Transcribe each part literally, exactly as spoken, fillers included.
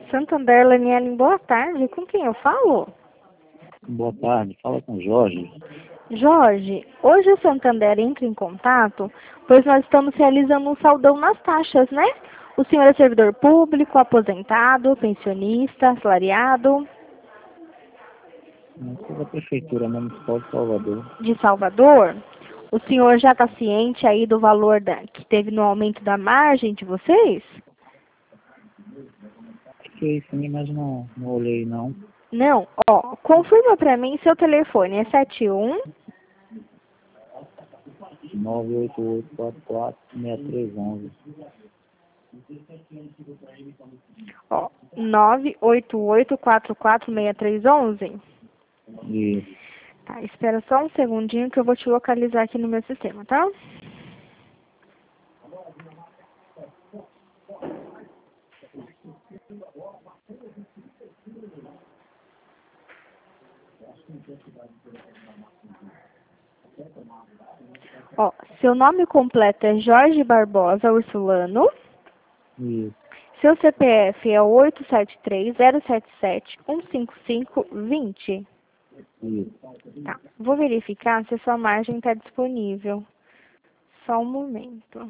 Santander, Laniele, boa tarde. Com quem eu falo? Boa tarde, fala com o Jorge. Jorge, hoje o Santander entra em contato, pois nós estamos realizando um saldão nas taxas, né? O senhor é servidor público, aposentado, pensionista, assalariado? Eu sou da Prefeitura Municipal de Salvador. De Salvador? O senhor já está ciente aí do valor da, que teve no aumento da margem de vocês? Fiquei sim, mas não, não olhei não. Não? Ó, confirma para mim seu telefone, é sete um... nove oito oito quatro quatro seis três um um. Ó, nove oito oito quatro quatro seis três um um? E Tá, espera só um segundinho que eu vou te localizar aqui no meu sistema, tá? Ó, seu nome completo é Jorge Barbosa Ursulano. Isso, Seu C P F é oito sete três zero sete sete um cinco cinco dois zero. isso. Tá, vou verificar se a sua margem está disponível. Só um momento.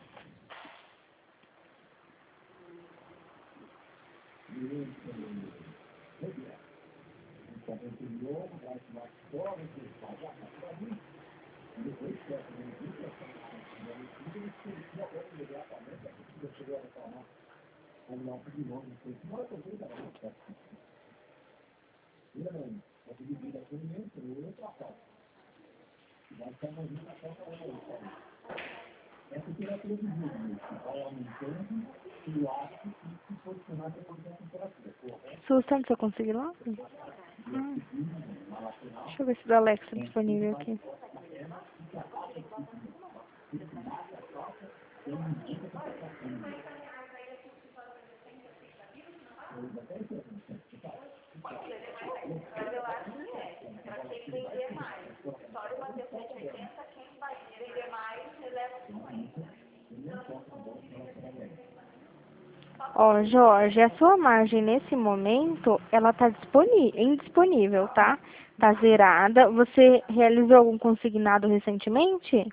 Sustante, se eu conseguir lá? Hum. Deixa eu ver se o da Alexa é disponível aqui. Ó, Jorge, a sua margem nesse momento, ela tá disponível, indisponível, tá? Tá zerada. Você realizou algum consignado recentemente?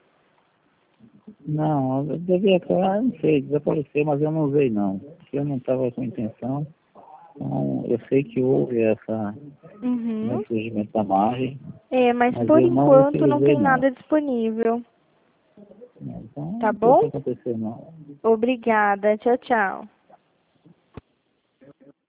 Não, eu devia estar, não sei, desapareceu, mas eu não usei não. Eu não estava com intenção. Então, eu sei que houve essa, Uhum. né, surgimento da margem, É, mas mas por eu não enquanto não utilizei tem não. nada disponível. Então, Tá não sei o que bom? aconteceu não. Obrigada. Tchau, tchau.